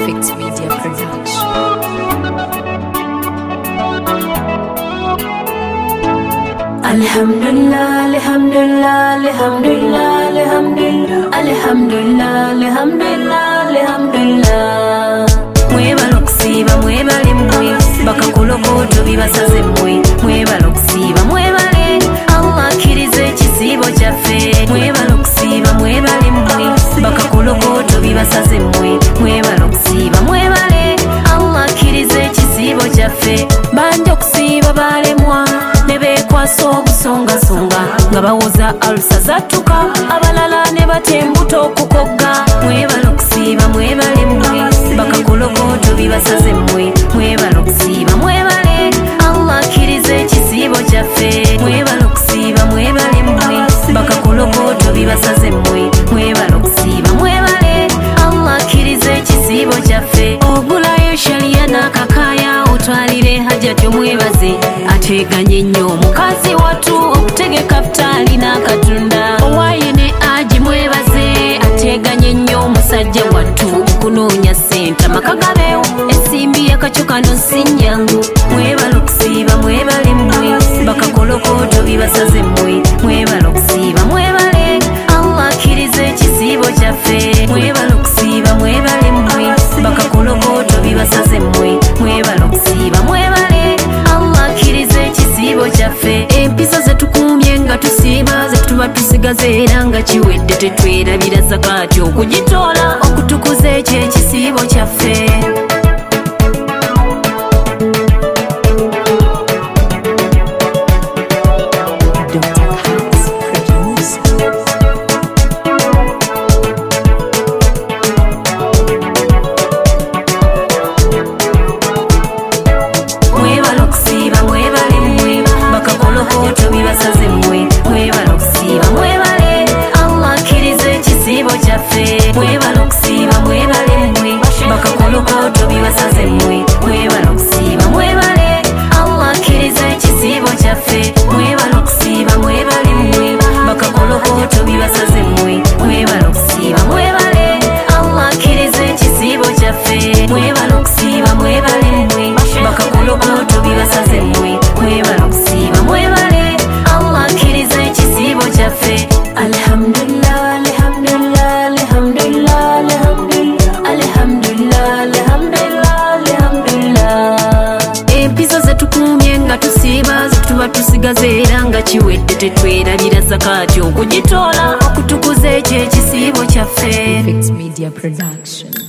Fix Media Production. Alhamdulillah, alhamdulillah, alhamdulillah, alhamdulillah, alhamdulillah, alhamdulillah, alhamdulillah. Mwebale okusiiba mwebale mmwe bakakulokoto bibasaze mmwe mwebale okusiiba mwebale Allah akkiriza ekisiibo kyaffe mwebale okusiiba mwebale mmwe bakakulokoto bibasaze mmwe mwebale okusiiba mwebale Allah akkiriza ekisiibo kyaffe banja okusiiba balemwa ne beekwasa obusongasonga nga bawoza alusa zattuka abalala ne batembuta okukogga mwebale okusiiba mwebale mmwe bakakulokoto bibasaze mmwe mwebale okusiiba mwebale Allah akkiriza ekisiibo kyaffe mwebale okusiiba mwebale mmwe bakakulokoto bibasaze mmwe mwebale okusiiba mwebale Allah akkiriza ekisiibo kyaffe ogulayo shaliya n'akakaaya otwalire hajjatyo mwebaze ateganye nnyo omukazi wattu okutegeka futaali n'akatunda owaaye ne aji mwebaze ateganye nnyo omusajja wattu okunoonya ssente amaka gabeewo ensimbi yakakyo kano si nnyangu mwebale okusiiba mwebale mmwe bakakolokooto bibasaze mmwe mwebale okusiiba mwebale Allah akkiriza ekisiibo kyaffe mwebale okusiiba mwebale mmwe bakakolokooto bibasaze mmwe mwebale okusiiba mwebale Allah akkiriza ekisiibo kyaffe empisa zetukumye nga tusiiba zetuba tusigaze era nga kiwedde tetwerabira zakaati okugitoola okutukuza ekyo ekisiibo kyaffe. Mwebale okusiiba mwebale mmwe bakakolokooto bibasaze mmwe mwebale okusiiba mwebale Allah akkiriza ekisiibo kyaffe mwebale okusiiba mwebale mmwe bakakolokooto bibasaze mmwe mwebale okusiiba mwebale Allah akkiriza ekisiibo kyaffe mwebale okusiiba mwebale mmwe bakakolokooto bibasaze mmwe mwebale okusiiba mwebale Allah akkiriza ekisiibo kyaffe. Alhamdulillah, alhamdulillah, alhamdulillah, alhamdulillah, alhamdulillah, alhamdulillah. Empisa zetukumye nga tusiiba zetuba tusigaze era nga kiwedde tetwerabira zakaati okugitoola okutukuza ekyo ekisiibo kyaffe. Fix Media Production.